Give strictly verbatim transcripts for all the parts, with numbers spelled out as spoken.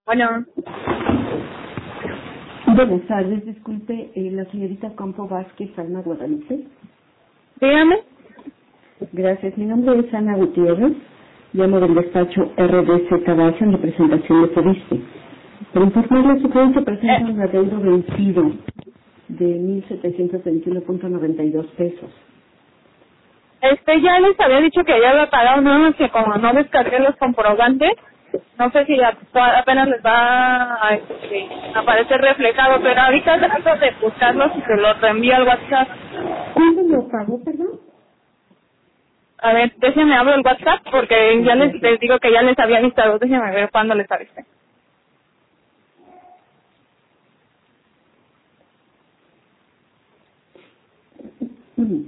Bueno, Buenas tardes, disculpe, eh, la señorita Campo Vázquez, Alma Guadalupe. dígame. Gracias, mi nombre es Ana Gutiérrez, llamo del despacho R D Z Base en representación de Fobiste. Para informarle, su cliente presenta Eh, un adeudo vencido de mil setecientos veintiuno punto noventa y dos pesos. este, ya les había dicho que ya había pagado, no, que como no descargué los comprobantes, no sé si a- apenas les va a este, aparecer reflejado, pero ahorita trato de buscarlos y se los reenvío al WhatsApp. ¿Cuándo lo pagó, perdón? A ver, déjenme abro el WhatsApp porque ya les, les digo que ya les había avisado, déjenme ver cuándo les avisé. Mm.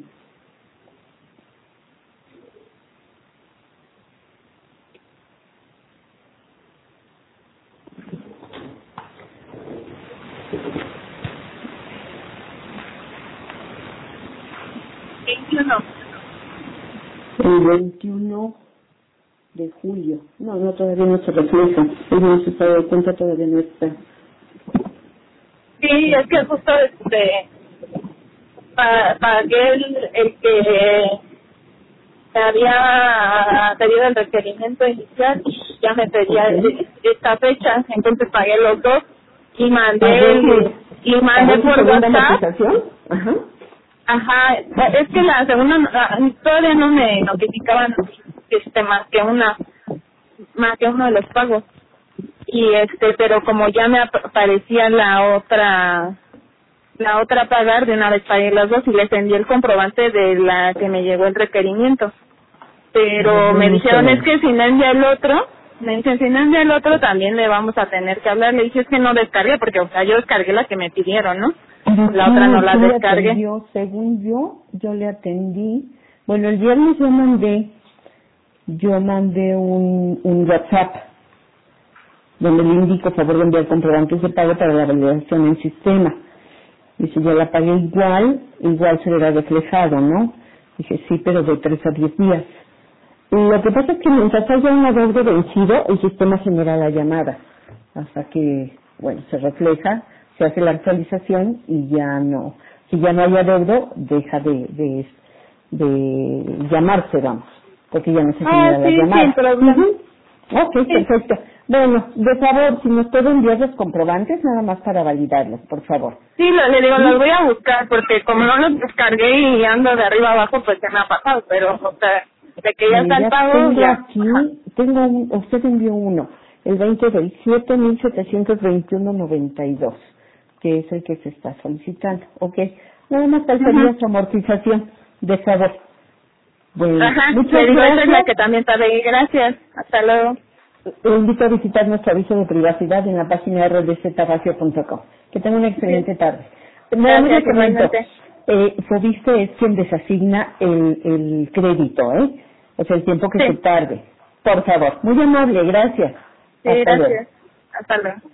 veintiuno. El veintiuno de julio. No, no, todavía no se refleja. El no se está de cuenta, todavía no está. Sí, es que justo este, pa- pagué el, el que me había pedido el requerimiento inicial y ya me pedía Ok. esta fecha, entonces pagué los dos y mandé ¿Pagó el, su, y mandé pagó su por segunda WhatsApp. amortización? Ajá. Ajá, es que la segunda ah, todavía no me notificaban este más que una más que uno de los pagos y este pero como ya me ap- aparecía la otra la otra a pagar, de una vez pagué las dos y les envié el comprobante de la que me llegó el requerimiento. Pero me Vamos a dijeron, es ver. que si no envía el otro, me dicen, si no envía el otro también le vamos a tener que hablar. Le dije, es que no descargué, porque o sea, yo descargué la que me pidieron, ¿no? Pero La otra no ¿quién, la quién le descargué. atendió? Según yo, yo le atendí. Bueno, el viernes yo mandé, yo mandé un, un WhatsApp donde le indico favor de enviar comprobantes de pago para la validación en sistema. Y si yo la pagué igual, igual se verá reflejado, ¿no? Dije, sí, pero de tres a diez días. Lo que pasa es que mientras haya un adeudo vencido, el sistema genera la llamada. Hasta que, bueno, se refleja, se hace la actualización y ya no. Si ya no hay adeudo, deja de, de, de llamarse, vamos. Porque ya no se Ah, genera la sí, sin llamada. problema. Ujú. Ok, Sí, perfecto. Bueno, de favor, si nos puede enviar los comprobantes, nada más para validarlos, por favor. sí, lo- le digo, los ¿Sí? voy a buscar, porque como no los descargué y ando de arriba abajo, pues se me ha pasado, pero, o sea, de que ya Mire, está el ya pago, tengo ya. Ajá. aquí, tengo un, usted envió uno, el veinte del siete mil setecientos veintiuno noventa y dos, que es el que se está solicitando. Ok, nada más Ujú. faltaría su amortización, de favor. Bueno, Ajá, le muchas digo, esa es la gracias. que también está de gracias. Hasta luego. Le invito a visitar nuestro aviso de privacidad en la página r d z vacío punto com. Que tenga una Sí, excelente tarde. Nada más le gracias comento, igualmente. eh, Fobiste es quien desasigna el, el crédito, ¿eh? O sea, el tiempo que se Sí, tarde. Por favor, muy amable, gracias. sí, Hasta luego. gracias. Hasta luego.